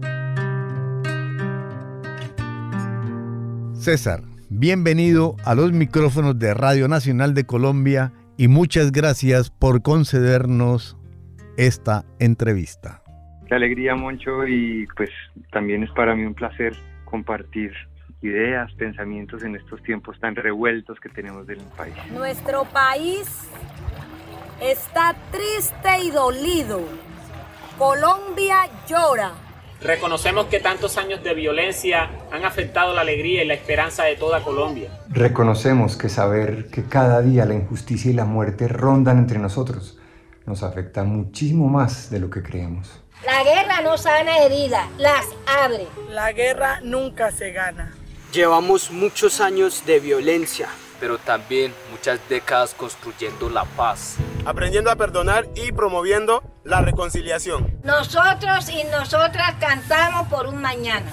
[SPEAKER 11] César, bienvenido a los micrófonos de Radio Nacional de Colombia y muchas gracias por concedernos esta entrevista.
[SPEAKER 12] Qué alegría, Moncho, y pues también es para mí un placer compartir ideas, pensamientos en estos tiempos tan revueltos que tenemos en el país.
[SPEAKER 13] Nuestro país está triste y dolido. Colombia llora.
[SPEAKER 14] Reconocemos que tantos años de violencia han afectado la alegría y la esperanza de toda Colombia.
[SPEAKER 15] Reconocemos que saber que cada día la injusticia y la muerte rondan entre nosotros nos afecta muchísimo más de lo que creemos.
[SPEAKER 13] La guerra no sana heridas, las abre.
[SPEAKER 16] La guerra nunca se gana.
[SPEAKER 17] Llevamos muchos años de violencia, pero también muchas décadas construyendo la paz,
[SPEAKER 18] aprendiendo a perdonar y promoviendo la reconciliación.
[SPEAKER 13] Nosotros y nosotras cantamos por un mañana.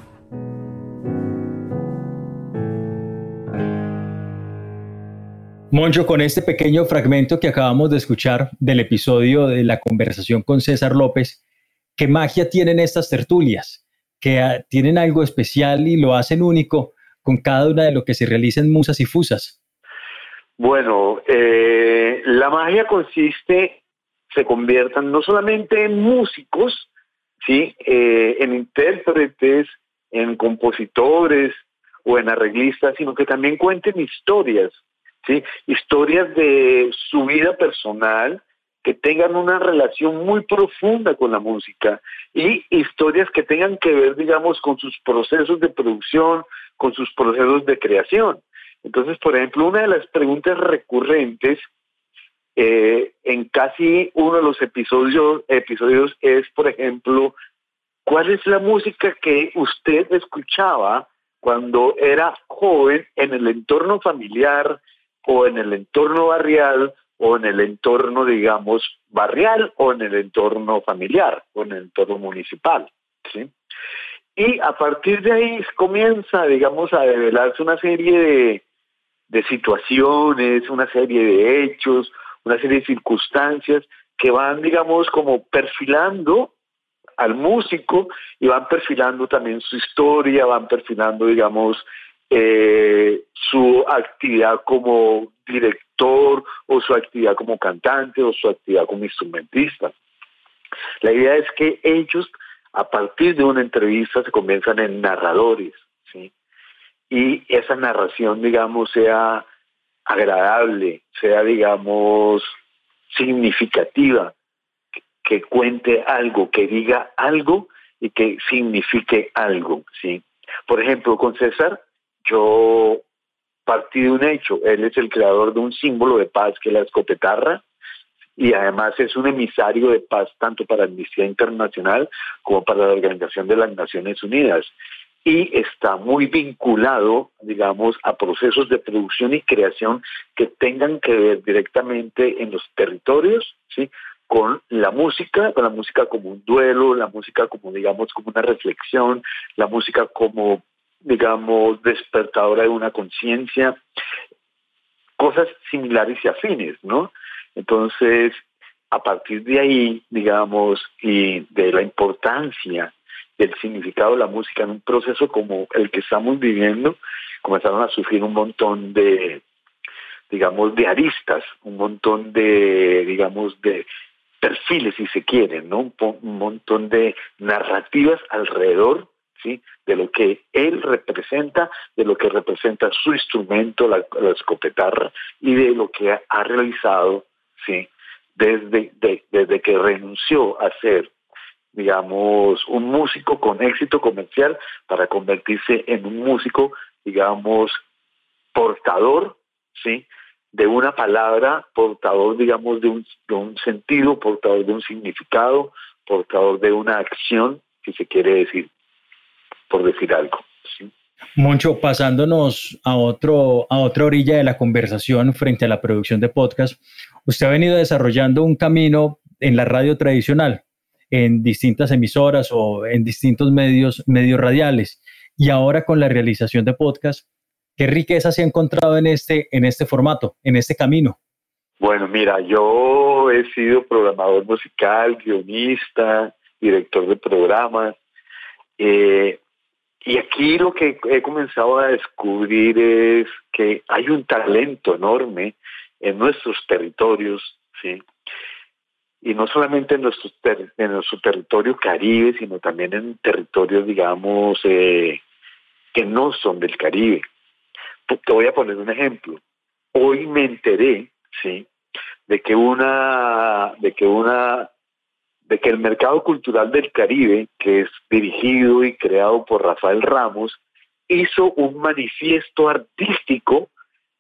[SPEAKER 2] Moncho, con este pequeño fragmento que acabamos de escuchar del episodio de la conversación con César López, ¿qué magia tienen estas tertulias? Que uh, tienen algo especial y lo hacen único con cada una de lo que se realiza en Musas y Fusas.
[SPEAKER 10] Bueno, eh, la magia consiste, se conviertan no solamente en músicos, ¿sí? eh, en intérpretes, en compositores o en arreglistas, sino que también cuenten historias, ¿sí? Historias de su vida personal, que tengan una relación muy profunda con la música y historias que tengan que ver, digamos, con sus procesos de producción, con sus procesos de creación. Entonces, por ejemplo, una de las preguntas recurrentes eh, en casi uno de los episodios, episodios es, por ejemplo, ¿cuál es la música que usted escuchaba cuando era joven en el entorno familiar o en el entorno barrial o en el entorno, digamos, barrial o en el entorno familiar o en el entorno municipal, ¿sí? Y a partir de ahí comienza, digamos, a develarse una serie de, de situaciones, una serie de hechos, una serie de circunstancias que van, digamos, como perfilando al músico y van perfilando también su historia, van perfilando, digamos, eh, su actividad como director o su actividad como cantante o su actividad como instrumentista. La idea es que ellos, a partir de una entrevista, se conviertan en narradores, ¿sí? Y esa narración, digamos, sea agradable, sea, digamos, significativa, que, que cuente algo, que diga algo y que signifique algo, ¿sí? Por ejemplo, con César, yo partí de un hecho. Él es el creador de un símbolo de paz que es la escopetarra, y además es un emisario de paz tanto para Amnistía Internacional como para la Organización de las Naciones Unidas. Y está muy vinculado, digamos, a procesos de producción y creación que tengan que ver directamente en los territorios, ¿sí? Con la música, con la música como un duelo, la música como, digamos, como una reflexión, la música como, digamos, despertadora de una conciencia, cosas similares y afines, ¿no? Entonces, a partir de ahí, digamos, y de la importancia del significado de la música en un proceso como el que estamos viviendo, comenzaron a surgir un montón de, digamos, de aristas, un montón de, digamos, de perfiles, si se quieren, ¿no? Un, po- un montón de narrativas alrededor, ¿sí? De lo que él representa, de lo que representa su instrumento, la, la escopetarra, y de lo que ha, ha realizado, ¿sí? Desde, de, desde que renunció a ser, digamos, un músico con éxito comercial para convertirse en un músico, digamos, portador, ¿sí? De una palabra, portador, digamos, de un, de un sentido, portador de un significado, portador de una acción, si se quiere decir, por decir algo, ¿sí?
[SPEAKER 2] Moncho, pasándonos a, otro, a otra orilla de la conversación frente a la producción de podcast, usted ha venido desarrollando un camino en la radio tradicional, en distintas emisoras o en distintos medios, medios radiales, y ahora con la realización de podcast, ¿qué riqueza se ha encontrado en este, en este formato, en este camino?
[SPEAKER 10] Bueno, mira, yo he sido programador musical, guionista, director de programas, eh, y aquí lo que he comenzado a descubrir es que hay un talento enorme en nuestros territorios, ¿sí? Y no solamente en nuestro, ter- en nuestro territorio Caribe, sino también en territorios, digamos, eh, que no son del Caribe. Te voy a poner un ejemplo. Hoy me enteré, ¿sí? de que una, de que una, de que el mercado cultural del Caribe, que es dirigido y creado por Rafael Ramos, hizo un manifiesto artístico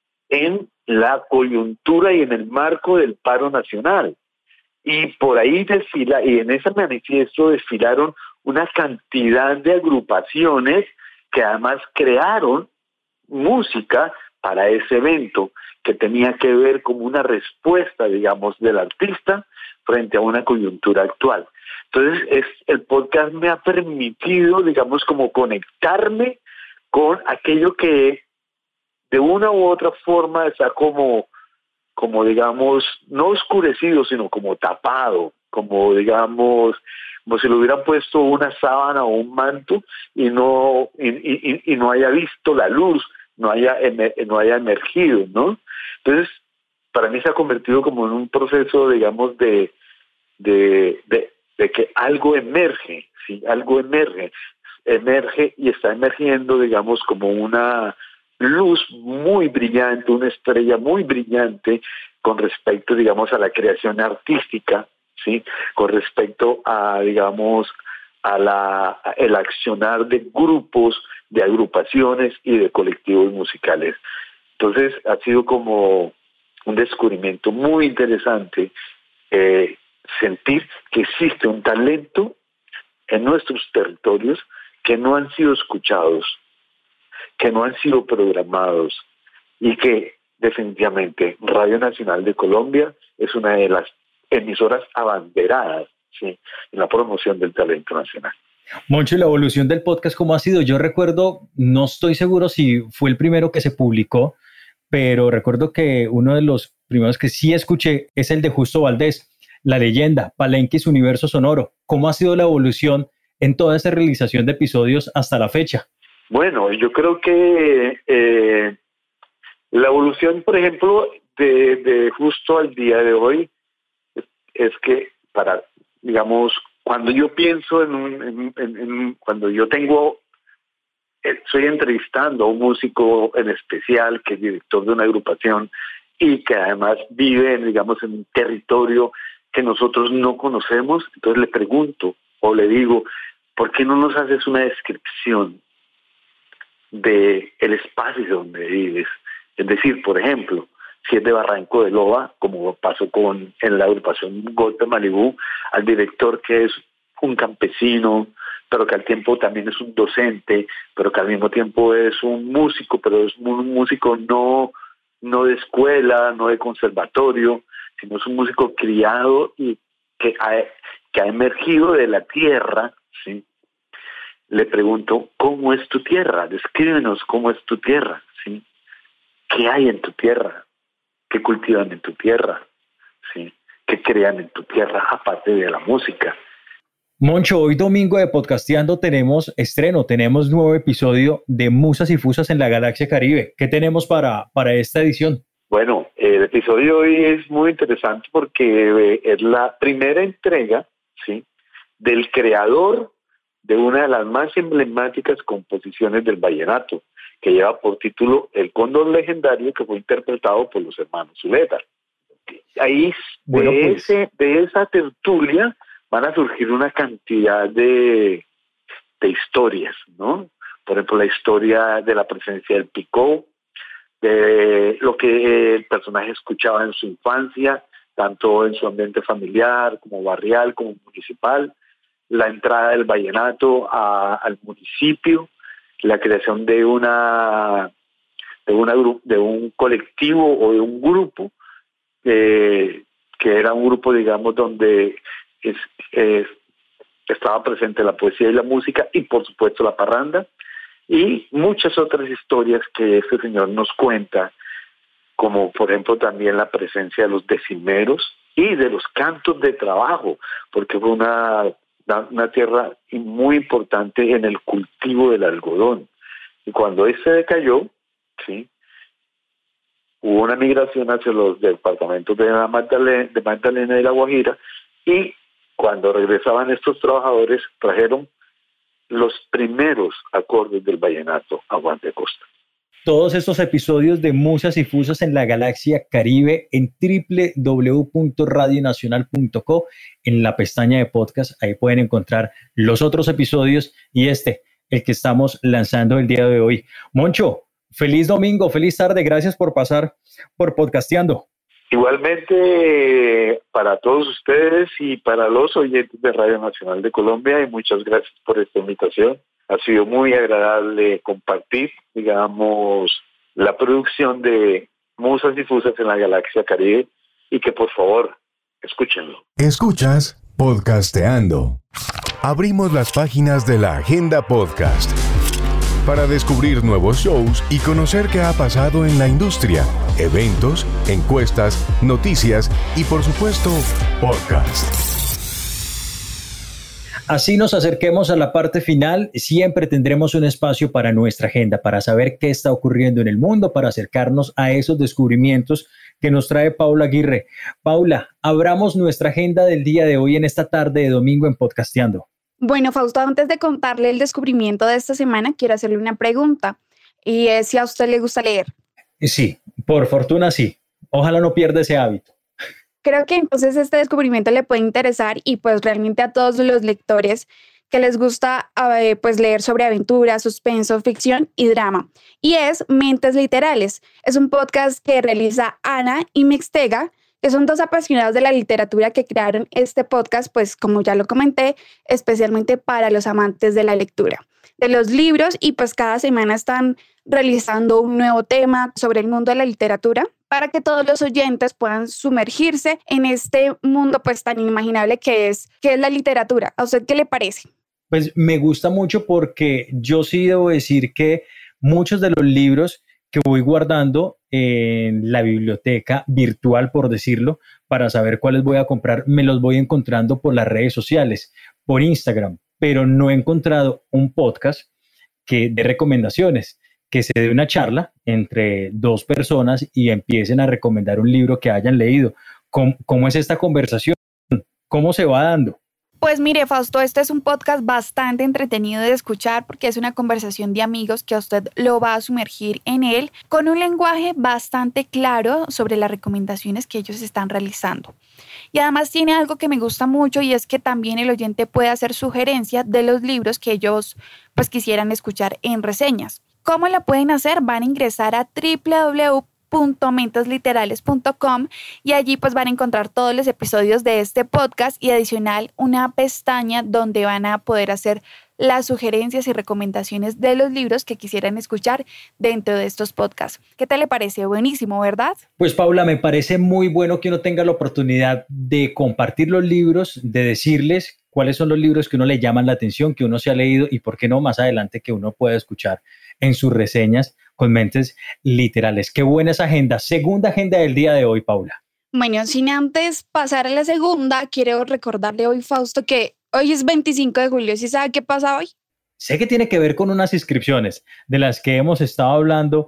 [SPEAKER 10] en la coyuntura y en el marco del paro nacional. Y por ahí desfila, y en ese manifiesto desfilaron una cantidad de agrupaciones que además crearon música para ese evento, que tenía que ver como una respuesta, digamos, del artista frente a una coyuntura actual. Entonces, es, el podcast me ha permitido, digamos, como conectarme con aquello que de una u otra forma está como, como digamos, no oscurecido, sino como tapado, como, digamos, como si le hubieran puesto una sábana o un manto y no, y, y, y no haya visto la luz, no haya, no haya emergido, ¿no? Entonces, para mí se ha convertido como en un proceso, digamos, de, de, de, de que algo emerge, ¿sí? Algo emerge, emerge y está emergiendo, digamos, como una luz muy brillante, una estrella muy brillante con respecto, digamos, a la creación artística, ¿sí? Con respecto a, digamos, a la, a el accionar de grupos, de agrupaciones y de colectivos musicales. Entonces ha sido como un descubrimiento muy interesante eh, sentir que existe un talento en nuestros territorios que no han sido escuchados, que no han sido programados y que definitivamente Radio Nacional de Colombia es una de las emisoras abanderadas, ¿sí? En la promoción del talento nacional.
[SPEAKER 2] Moncho, ¿y la evolución del podcast cómo ha sido? Yo recuerdo, no estoy seguro si fue el primero que se publicó, pero recuerdo que uno de los primeros que sí escuché es el de Justo Valdés, La Leyenda, Palenque y su universo sonoro. ¿Cómo ha sido la evolución en toda esta realización de episodios hasta la fecha?
[SPEAKER 10] Bueno, yo creo que eh, la evolución, por ejemplo, de, de Justo al día de hoy es, es que para, digamos, cuando yo pienso en un, en, en, en cuando yo tengo, estoy entrevistando a un músico en especial que es director de una agrupación y que además vive, en, digamos, en un territorio que nosotros no conocemos, entonces le pregunto o le digo, ¿por qué no nos haces una descripción de el espacio donde vives? Es decir, por ejemplo, si es de Barranco de Loa, como pasó con en la agrupación Golpe Malibú, al director que es un campesino, pero que al tiempo también es un docente, pero que al mismo tiempo es un músico, pero es un músico no, no de escuela, no de conservatorio, sino es un músico criado y que ha, que ha emergido de la tierra, ¿sí? Le pregunto, ¿cómo es tu tierra? Descríbenos cómo es tu tierra, ¿sí? ¿Qué hay en tu tierra? ¿Qué cultivan en tu tierra? ¿Sí? ¿Qué crean en tu tierra aparte de la música?
[SPEAKER 2] Moncho, hoy domingo de Podcasteando tenemos estreno, tenemos nuevo episodio de Musas y Fusas en la Galaxia Caribe. ¿Qué tenemos para, para esta edición?
[SPEAKER 10] Bueno, el episodio de hoy es muy interesante porque es la primera entrega, ¿sí?, del creador de una de las más emblemáticas composiciones del vallenato, que lleva por título El Cóndor Legendario, que fue interpretado por los hermanos Zuleta. Ahí, bueno, de, pues. ese, de esa tertulia, van a surgir una cantidad de, de historias, ¿no? Por ejemplo, la historia de la presencia del picó, de lo que el personaje escuchaba en su infancia, tanto en su ambiente familiar, como barrial, como municipal, la entrada del vallenato a, al municipio, la creación de una de una de un colectivo o de un grupo eh, que era un grupo, digamos, donde es, es, estaba presente la poesía y la música y por supuesto la parranda y muchas otras historias que este señor nos cuenta, como por ejemplo también la presencia de los decimeros y de los cantos de trabajo, porque fue una una tierra muy importante en el cultivo del algodón. Y cuando ese decayó, ¿sí?, hubo una migración hacia los departamentos de la Magdalena, de Magdalena y La Guajira, y cuando regresaban estos trabajadores, trajeron los primeros acordes del vallenato a Juan de Acosta.
[SPEAKER 2] Todos estos episodios de Musas y Fusas en la Galaxia Caribe en doble u doble u doble u punto radio nacional punto co, en la pestaña de podcast. Ahí pueden encontrar los otros episodios y este, el que estamos lanzando el día de hoy. Moncho, feliz domingo, feliz tarde. Gracias por pasar por Podcasteando.
[SPEAKER 10] Igualmente para todos ustedes y para los oyentes de Radio Nacional de Colombia, y muchas gracias por esta invitación. Ha sido muy agradable compartir, digamos, la producción de Musas y Fusas en la Galaxia Caribe, y que por favor, escúchenlo.
[SPEAKER 1] Escuchas Podcasteando. Abrimos las páginas de la Agenda Podcast para descubrir nuevos shows y conocer qué ha pasado en la industria, eventos, encuestas, noticias y por supuesto, podcast.
[SPEAKER 2] Así nos acerquemos a la parte final, siempre tendremos un espacio para nuestra agenda, para saber qué está ocurriendo en el mundo, para acercarnos a esos descubrimientos que nos trae Paula Aguirre. Paula, abramos nuestra agenda del día de hoy en esta tarde de domingo en Podcasteando.
[SPEAKER 6] Bueno, Fausto, antes de contarle el descubrimiento de esta semana, quiero hacerle una pregunta, y es si a usted le gusta leer.
[SPEAKER 2] Sí, por fortuna sí. Ojalá no pierda ese hábito.
[SPEAKER 6] Creo que entonces este descubrimiento le puede interesar y pues realmente a todos los lectores que les gusta eh, pues leer sobre aventura, suspenso, ficción y drama. Y es Mentes Literales. Es un podcast que realiza Ana y Mixtega, que son dos apasionados de la literatura que crearon este podcast, pues como ya lo comenté, especialmente para los amantes de la lectura, de los libros, y pues cada semana están realizando un nuevo tema sobre el mundo de la literatura para que todos los oyentes puedan sumergirse en este mundo pues tan inimaginable que es, que es la literatura. ¿A usted qué le parece?
[SPEAKER 2] Pues me gusta mucho porque yo sí debo decir que muchos de los libros que voy guardando en la biblioteca virtual, por decirlo, para saber cuáles voy a comprar, me los voy encontrando por las redes sociales, por Instagram, pero no he encontrado un podcast que dé recomendaciones, que se dé una charla entre dos personas y empiecen a recomendar un libro que hayan leído. ¿Cómo, cómo es esta conversación? ¿Cómo se va dando?
[SPEAKER 6] Pues mire, Fausto, este es un podcast bastante entretenido de escuchar porque es una conversación de amigos que a usted lo va a sumergir en él con un lenguaje bastante claro sobre las recomendaciones que ellos están realizando. Y además tiene algo que me gusta mucho, y es que también el oyente puede hacer sugerencias de los libros que ellos pues quisieran escuchar en reseñas. ¿Cómo lo pueden hacer? Van a ingresar a doble u doble u doble u punto mentes literales punto com y allí pues van a encontrar todos los episodios de este podcast y adicional una pestaña donde van a poder hacer las sugerencias y recomendaciones de los libros que quisieran escuchar dentro de estos podcasts. ¿Qué tal le parece? Buenísimo, ¿verdad?
[SPEAKER 2] Pues Paula, me parece muy bueno que uno tenga la oportunidad de compartir los libros, de decirles cuáles son los libros que uno le llaman la atención, que uno se ha leído, y por qué no más adelante que uno pueda escuchar en sus reseñas con Mentes Literales. Qué buena esa agenda. Segunda agenda del día de hoy, Paula.
[SPEAKER 6] Bueno, sin antes pasar a la segunda, quiero recordarle hoy, Fausto, que hoy es veinticinco de julio. ¿Sí sabe qué pasa hoy?
[SPEAKER 2] Sé que tiene que ver con unas inscripciones de las que hemos estado hablando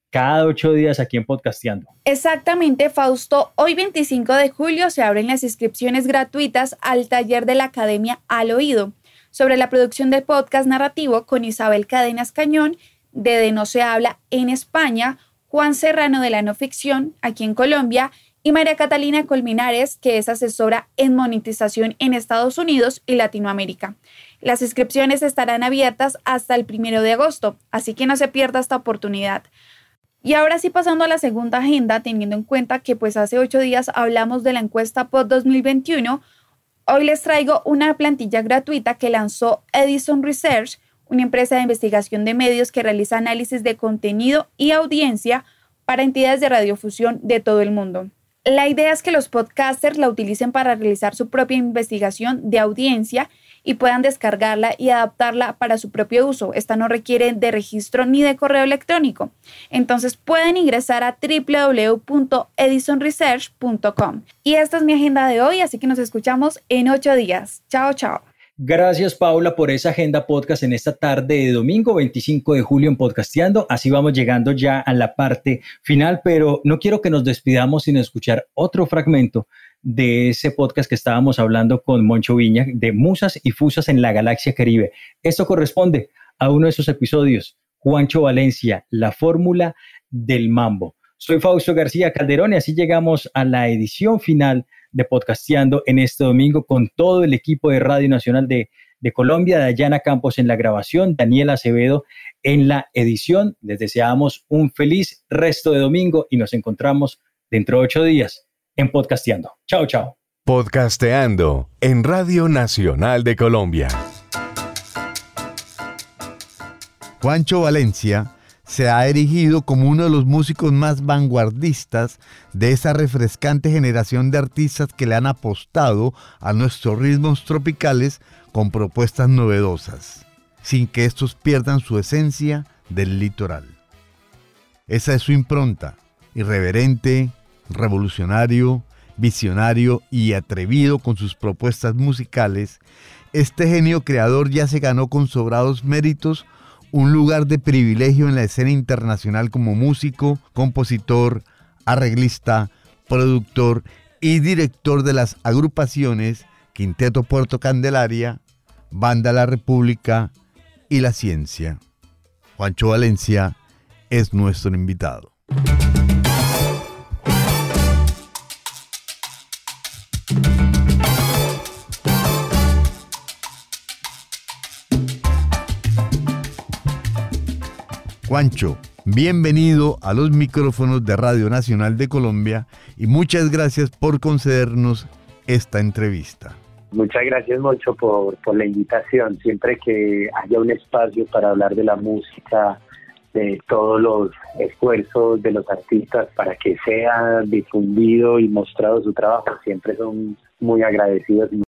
[SPEAKER 2] cada ocho días aquí en Podcasteando.
[SPEAKER 6] Exactamente, Fausto. Hoy veinticinco de julio se abren las inscripciones gratuitas al taller de la Academia Al Oído sobre la producción del podcast narrativo con Isabel Cadenas Cañón de De No Se Habla en España, Juan Serrano de la No Ficción aquí en Colombia y María Catalina Colmenares, que es asesora en monetización en Estados Unidos y Latinoamérica. Las inscripciones estarán abiertas hasta el primero de agosto, así que no se pierda esta oportunidad. Y ahora sí, pasando a la segunda agenda, teniendo en cuenta que pues hace ocho días hablamos de la encuesta Pod dos mil veintiuno, hoy les traigo una plantilla gratuita que lanzó Edison Research, una empresa de investigación de medios que realiza análisis de contenido y audiencia para entidades de radiofusión de todo el mundo. La idea es que los podcasters la utilicen para realizar su propia investigación de audiencia y puedan descargarla y adaptarla para su propio uso. Esta no requiere de registro ni de correo electrónico. Entonces pueden ingresar a doble u doble u doble u punto edison research punto com. Y esta es mi agenda de hoy, así que nos escuchamos en ocho días. Chao, chao.
[SPEAKER 2] Gracias, Paula, por esa agenda podcast en esta tarde de domingo veinticinco de julio en Podcasteando. Así vamos llegando ya a la parte final, pero no quiero que nos despidamos sin escuchar otro fragmento de ese podcast que estábamos hablando con Moncho Viña, de Musas y Fusas en la Galaxia Caribe. Esto corresponde a uno de esos episodios, Juancho Valencia, la fórmula del mambo. Soy Fausto García Calderón y así llegamos a la edición final de Podcasteando en este domingo con todo el equipo de Radio Nacional de, de Colombia, Dayana Campos en la grabación, Daniela Acevedo en la edición. Les deseamos un feliz resto de domingo y nos encontramos dentro de ocho días en Podcasteando. Chao, chao.
[SPEAKER 1] Podcasteando en Radio Nacional de Colombia.
[SPEAKER 11] Juancho Valencia se ha erigido como uno de los músicos más vanguardistas de esa refrescante generación de artistas que le han apostado a nuestros ritmos tropicales con propuestas novedosas, sin que estos pierdan su esencia del litoral. Esa es su impronta, irreverente, revolucionario, visionario y atrevido con sus propuestas musicales. Este genio creador ya se ganó con sobrados méritos un lugar de privilegio en la escena internacional como músico, compositor, arreglista, productor y director de las agrupaciones Quinteto Puerto Candelaria, Banda La República y La Ciencia. Juancho Valencia es nuestro invitado. Juancho, bienvenido a los micrófonos de Radio Nacional de Colombia y muchas gracias por concedernos esta entrevista.
[SPEAKER 19] Muchas gracias, Moncho, por, por la invitación. Siempre que haya un espacio para hablar de la música, de todos los esfuerzos de los artistas para que sea difundido y mostrado su trabajo, siempre son muy agradecidos.